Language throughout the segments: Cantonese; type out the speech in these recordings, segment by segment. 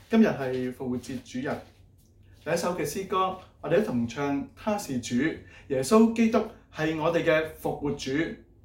今日係復活節主日，第一首嘅詩歌，我哋一同唱他是主，耶穌基督係我哋嘅復活主。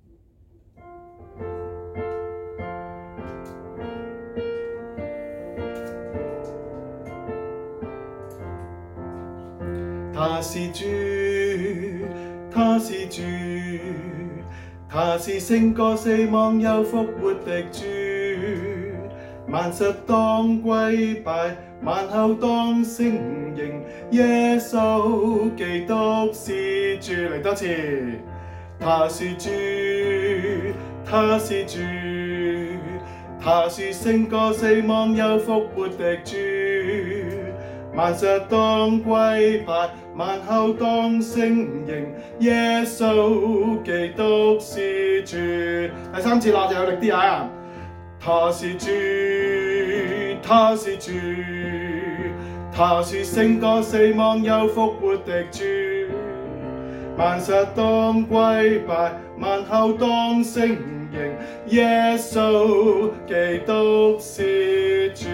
他是主，他是主，他是勝過死亡又復活的主。萬實當跪拜，萬口當承認，耶穌基督是主。嚟多次，他是主，他是主，他是勝過死亡又復活的主。萬實當跪拜，萬口當承認，耶穌基督是主。第三次啦，就有力啲啊！他是主，他是主，他是勝過死亡又復活的主。萬實當跪拜，萬口當承認，耶穌基督是主。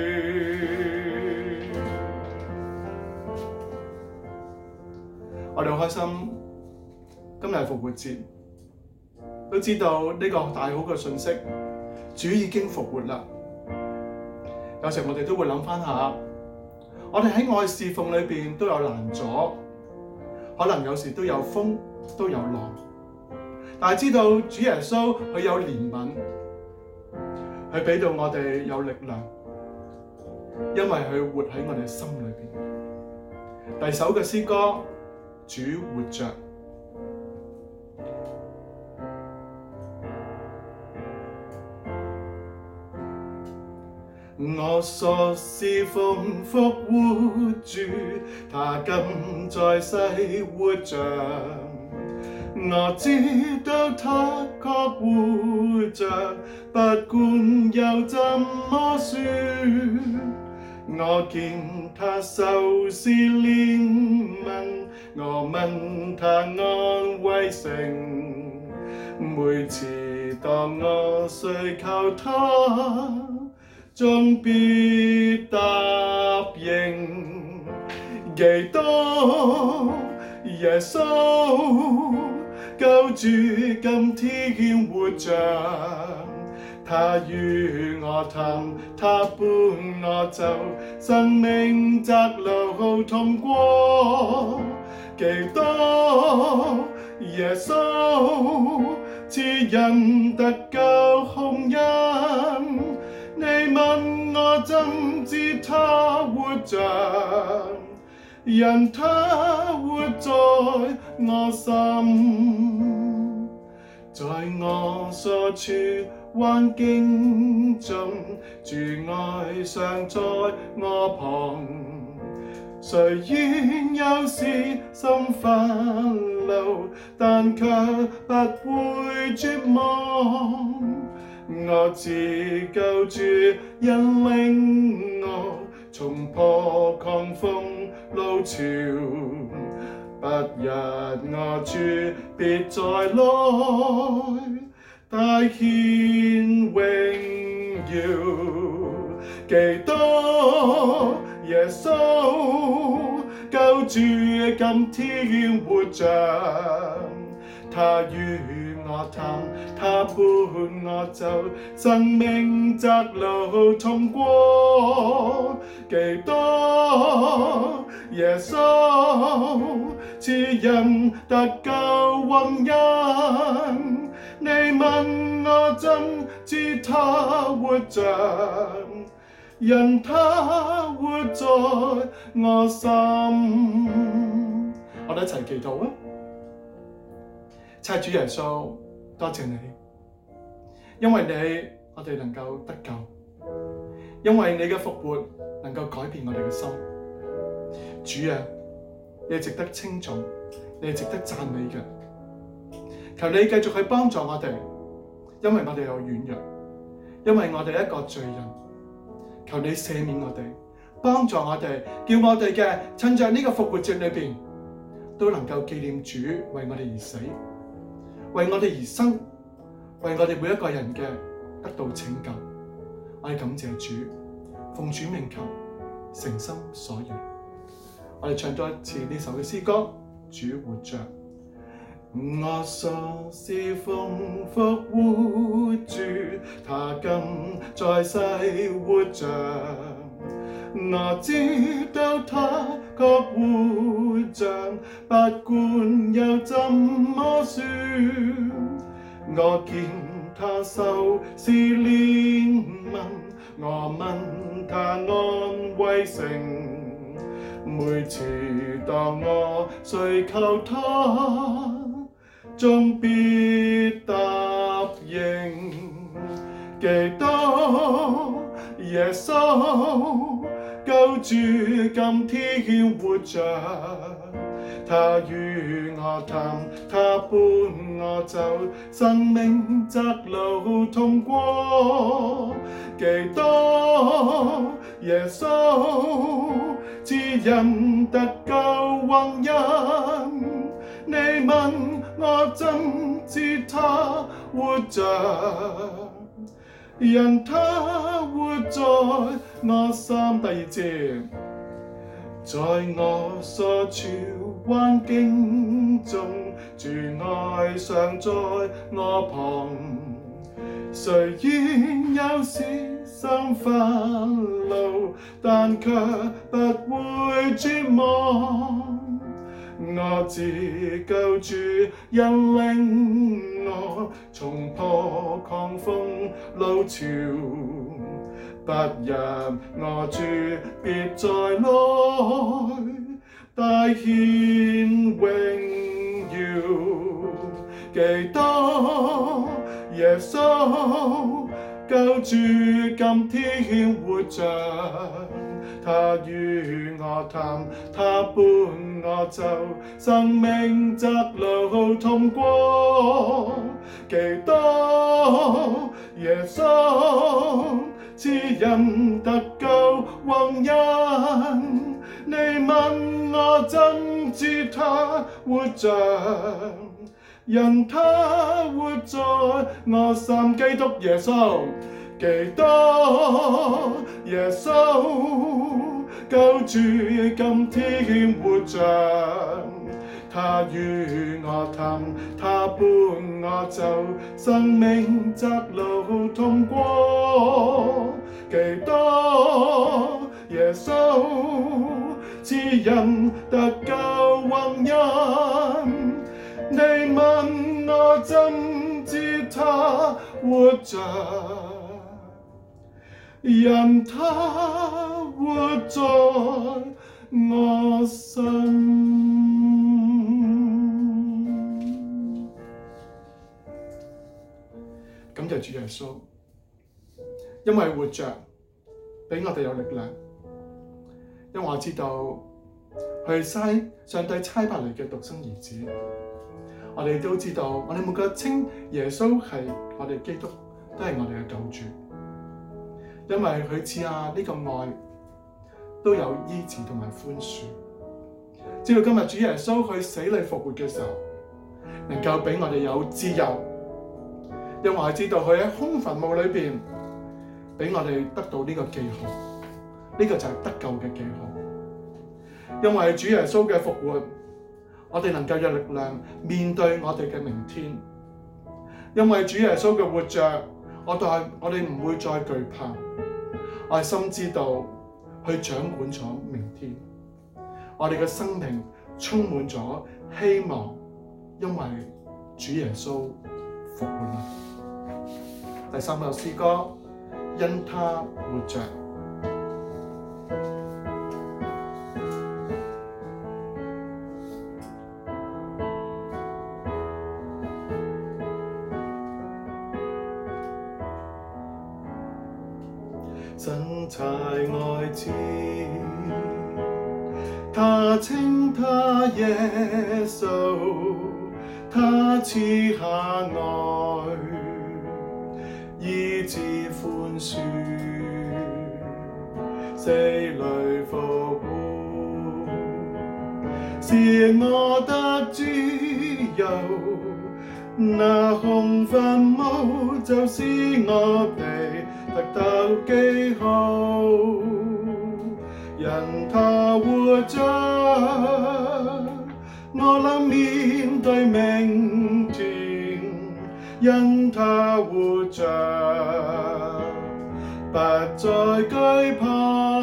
我哋好開心，今日係復活節，都知道呢個大好嘅信息，主已經復活啦。有時我哋都會諗翻下，我哋喺愛侍奉裏邊都有難阻，可能有時都有風，都有浪，但係知道主耶穌佢有憐憫，佢俾到我哋有力量，因為佢活喺我哋心裏邊。第二首嘅詩歌，主活着。我所侍奉復活主，他今在世活着。我知道他確活着，不管又怎麼說。我見他受試煉問，我問他安慰性。每次當我需求他，終必答應。基督耶穌救主今天活着，他與我談，他伴我走，生命窄路通過。基督耶穌賜人得救洪恩，你問我怎知他活着？因他活在我心，在我所處環境中，主愛常在我旁。雖然有時心煩惱，但卻不會絕望。我知救主引領我，衝破狂風路潮。不日我主必再來，大顯榮耀。基督耶穌救主今天活着，他與我談，他伴我走，生命窄路通過。基督耶穌賜人得救洪恩，你問我怎知他活着？因他活在我心。我哋一齊祈禱啊！親主耶穌，多謝你，因為你我哋能夠得救，因為你嘅復活能夠改變我哋嘅心。主啊，你係值得稱頌，你係值得讚美嘅。求你繼續去幫助我哋，因為我哋有軟弱，因為我哋係一個罪人。求你赦免我哋，幫助我哋，叫我哋嘅趁着呢個復活節裏邊，都能夠紀念主為我哋而死，為我哋而生，為我哋每一個人嘅得到拯救。我哋感謝主， 奉主名求，誠心所願。我哋唱多一次呢首嘅詩歌，主活着。我所是奉復活主，他今在世活着。我知道他確活着，不管有怎麼說。我見他受試煉問，我問他安慰城。每次當我需求他，終必答應。基督耶穌救主今天活着，他與我談，他伴我走，生命窄路通過。基督耶穌賜人得救宏恩，你問我怎知他活着？因他活在我心。第二節，在我所處環境中，主愛常在我旁。雖然有時心煩惱，但卻不會絕望。我知救主引領我，衝破狂風路潮，不入我主必再來，大顯榮耀。基督耶穌救主今天活着，他與我談，他伴我走，生命窄路通過。基督耶穌賜人得救宏恩，你問我怎知他活着？因他活在我心。基督耶穌，基督耶穌救主今天活着，他與我談，他伴我走，生命窄路通過。基督耶穌賜人得救宏恩，你問我怎知他活着？因他活在我心。感謝主耶穌，因為活着俾我哋有力量，因為我知道佢係上帝差派嚟嘅獨生兒子。我哋都知道，我哋每個稱耶穌係我哋基督，都係我哋嘅救主。因為佢賜下呢個愛，都有醫治同埋寬恕。知道今日主耶穌去死裏復活嘅時候，能夠俾我哋有自由。因為我知道佢喺空墳墓裏邊，俾我哋得到呢個記號，呢個就係得救嘅記號。因為主耶穌嘅復活，我哋能夠有力量面對我哋嘅明天。因為主耶穌嘅活着，我哋唔會再懼怕。我哋深知道佢掌管咗明天，我哋嘅生命充滿咗希望，因為主耶穌復活啦。第三首詩歌，因他活着。神差愛子，他稱他耶穌，他賜下愛，醫治寬恕，死裏復活，使我得自由。那空墳墓就是我哋得救記號。 他活着，我能面對明天，因他活着，不再懼怕。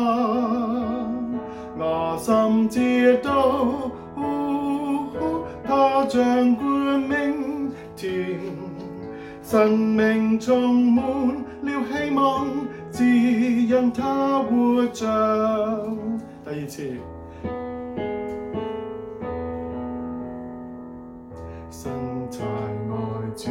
我心知道，他掌管明天，生命充滿了希望，只因他活着。第二次，神太愛主，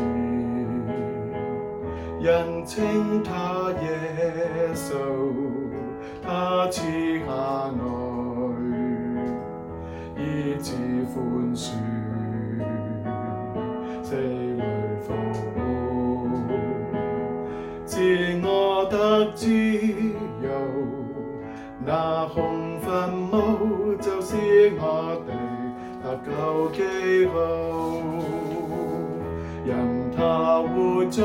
人稱他耶穌，他賜下愛，醫治寬恕，死裡復活，使我得自由。那空墳墓就是我的得救記號，因他活着，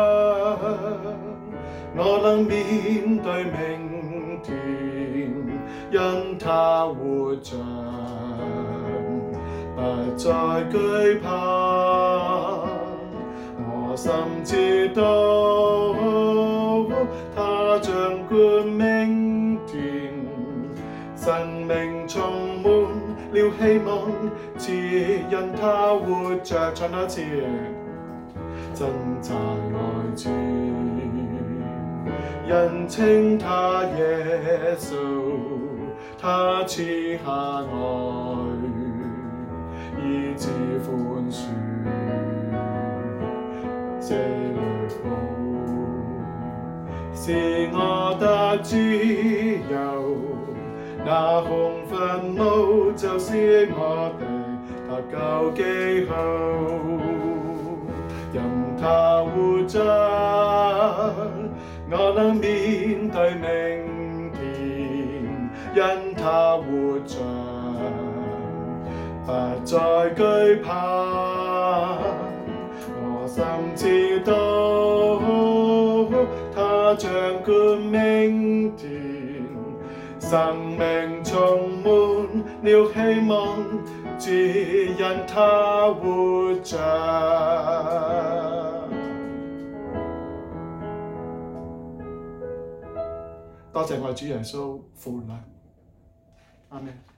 我能面對明天，因他活着，不再懼怕。我心知道，他掌管明天，生命充滿了希望，只因他活着。唱多次，真太愛主，人稱他耶穌，他賜下愛，醫治寬恕，死裡復活，使我得自由。那空墳墓就是我的得救記號，因他活着，我能面對明天，因他活着，不再懼怕。我心知道，他掌管明天，生命充滿了希望，只因他活着。多謝我主耶穌父良，阿們。